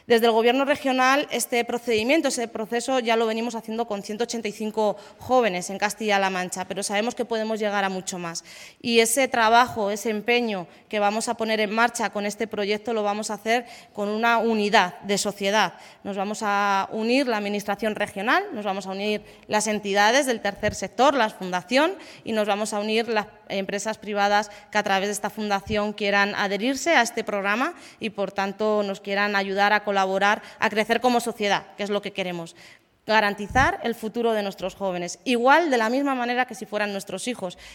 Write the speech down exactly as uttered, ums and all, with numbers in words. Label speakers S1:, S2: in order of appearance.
S1: Desde el Gobierno regional, este procedimiento, ese proceso, ya lo venimos haciendo con ciento ochenta y cinco jóvenes en Castilla-La Mancha, pero sabemos que podemos llegar a mucho más. Y ese trabajo, ese empeño que vamos a poner en marcha con este proyecto lo vamos a hacer con una unidad de sociedad. Nos vamos a unir la Administración regional, nos vamos a unir las entidades del tercer sector, la Fundación, y nos vamos a unir las empresas privadas que a través de esta fundación quieran adherirse a este programa y, por tanto, nos quieran ayudar a colaborar, a crecer como sociedad, que es lo que queremos. Garantizar el futuro de nuestros jóvenes, igual de la misma manera que si fueran nuestros hijos.